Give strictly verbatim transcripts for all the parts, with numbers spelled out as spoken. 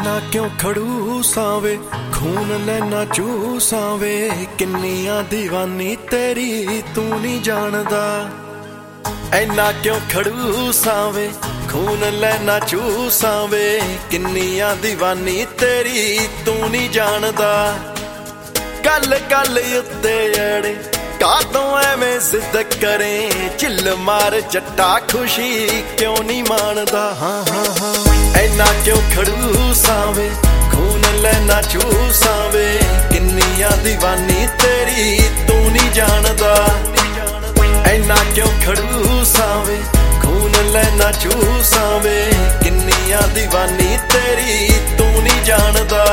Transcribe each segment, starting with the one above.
ऐना क्यों खड़ूसां वे खून लेना चूसां वे किन्नियां दीवानी तेरी तू नहीं जानदा। ऐना क्यों खड़ूसां वे खून लेना चूसां वे किन्नियां दीवानी तेरी तू नहीं जानदा। गल गल उत्ते अड़े कातों एवें जिद करें चिल मार जट्टा खुशी क्यों नहीं मानदा। हाँ हाँ हाँ ऐना क्यों खड़ूसां वे खून लेना चूसां वे किन्नियां दीवानी तेरी तू नहीं जानदा। ऐना क्यों खड़ूसां वे खून लेना चूसां वे किन्नियां दीवानी तेरी तू नहीं जानदा।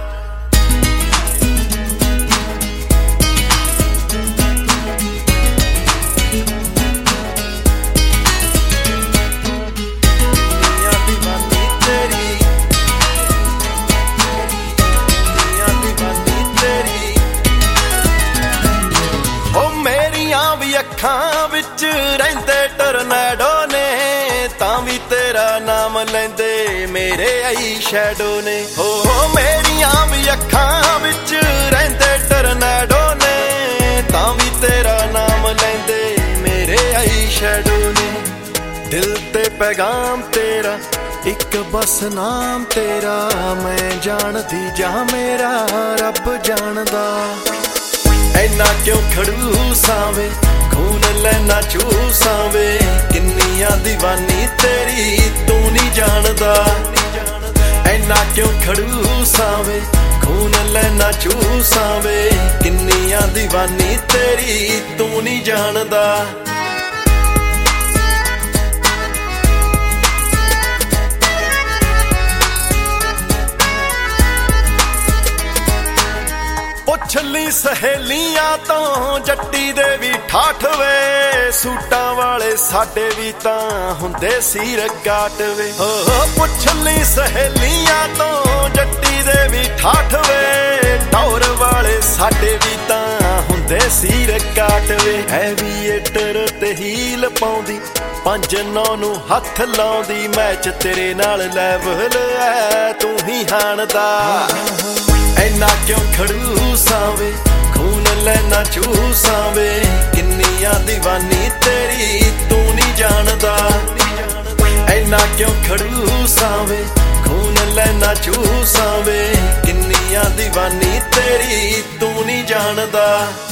अखां विच रहिंदे टोरनेडो ने तां वी तेरा नाम लैंदे मेरे आई शैडो ने। हो मेरियां भी अखां विच रहिंदे टोरनेडो ने तां वी तेरा नाम लैंदे मेरे आई शैडो ने। दिल ते पैगाम तेरा एक बस नाम तेरा मैं जानदी जा मेरा रब जानदा। ऐना क्यों खड़ूसां वे खून लेना चूसां वे किन्नियां दीवानी तेरी तू नहीं जानदा। ऐना क्यों खड़ूसां वे खून लेना चूसां वे किन्नियां दीवानी तेरी तू नहीं जानदा। पुछली सहेलियां तो जट्टी दे भी ठाठ वे सूटां वाले साडे भी तां हुंदे सीर काट वे। हो पुछली सहेलियां तो जट्टी दे भी ठाठ वे टौर वाले साडे भी तां हुंदे सीर काट वे। एवीएटर ते हील पाउंदी पंज नौ नू हथ लाउंदी मैच तेरे नाल लेवल ऐ तू ही हाणदा। ऐना क्यों खड़ूसां वे खून लेना चूसां वे किन्नियां दीवानी तेरी तू नहीं जानदा। ऐना क्यों खड़ूसां वे खून लेना चूसां वे किन्नियां दीवानी तेरी तू नहीं जानदा।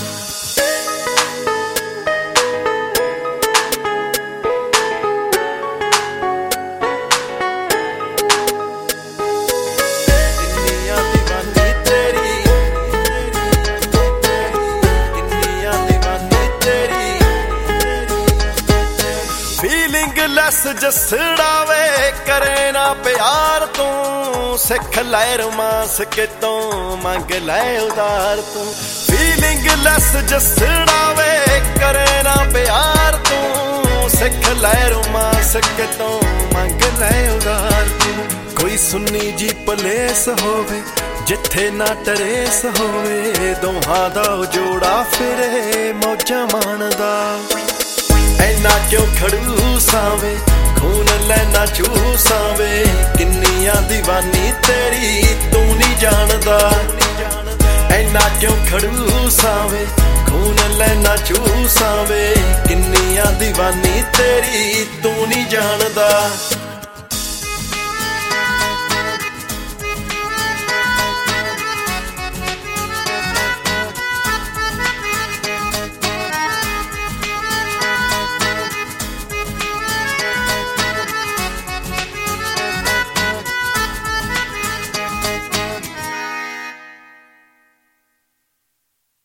लस जसड़ा वे करे ना प्यार तू सिख लै रोमांस के तो मंग लै उधार तू। फीलिंग लस जसड़ा वे करे ना प्यार तू सिख लै रोमांस के तो मंग लै उधार तू। कोई सुन्नी जी पलेस होवे जिथे ना टरेस होवे दोहां दा जोड़ा फिरे मौजा माणदा। ऐना क्यों खड़ूसां वे खून लेना चूसां वे किन्नियां दीवानी तेरी तू नहीं जानदा। ऐना क्यों खड़ूसां वे खून लेना चूसां वे किन्नियां दीवानी तेरी तू नहीं जानदा।